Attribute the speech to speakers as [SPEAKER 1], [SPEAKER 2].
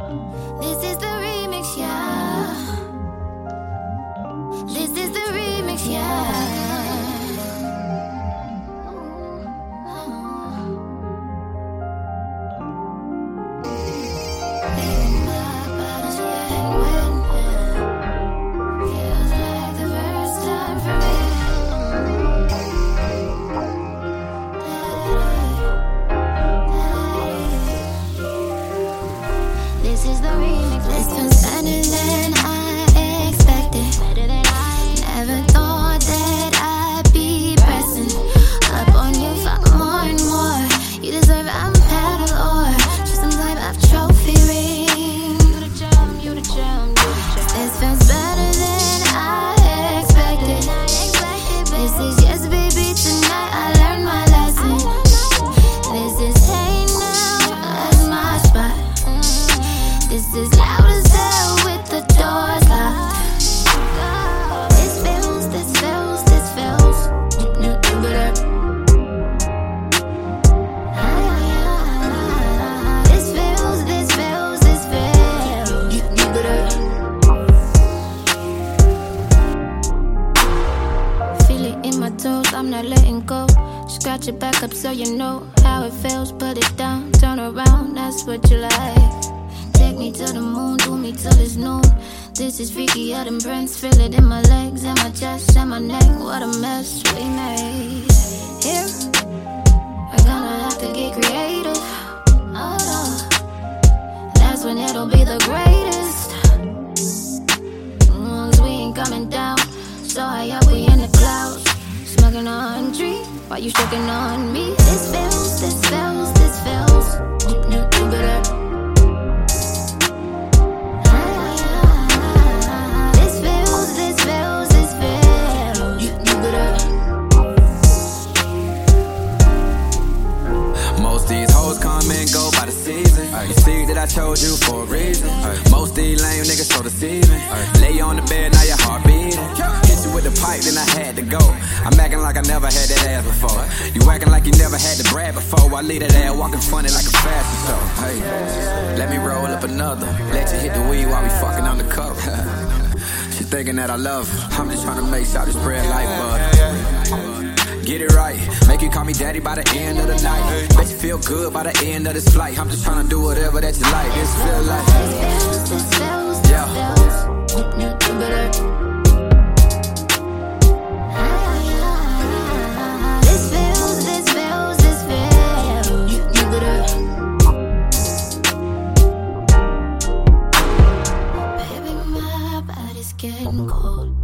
[SPEAKER 1] This is the remix, yeah. This is the remix, yeah. This is the remix. This feels better than I expected. Never thought that I'd be pressing up on you for more and more. You deserve a medal or just some type of trophy ring. You the jam, you the jam, you the jam. This feels better than I expected. This is yes, baby, tonight I learned my lesson. This is hey now, that's my spot. This is loud as hell with the doors locked. This feels. This feels. This feels. Feel it in my toes, I'm not letting go. Scratch it back up so you know how it feels. Put it down, turn around, that's what you like. Take me to the moon, do me till it's noon. This is freakier than Prince. Feel it in my legs, and my chest, and my neck. What a mess we made. Here, we're gonna have to get creative. Oh no, that's when it'll be the greatest. We ain't coming down, so high up we in the clouds. Smoking on tree, while you choking on me. This feels, this feels, this feels.
[SPEAKER 2] Most these hoes come and go by the season. You see that I chose you for a reason. Most these lame niggas so deceiving. Lay you on the bed, now your heart beating. Hit you with the pipe, then I had to go. I'm acting like I never had that ass before. You acting like you never had the Brad before. I leave that ass walking funny like a fashion show. Hey, let me roll up another. Let you hit the weed while we fucking undercover. She thinking that I love her. I'm just trying to make sure to spread like butter. Get it right, make you call me daddy by the end of the night. Make you feel good by the end of this flight. I'm just trying to do whatever that you like. This feel like yeah.
[SPEAKER 1] Baby, my body's getting cold.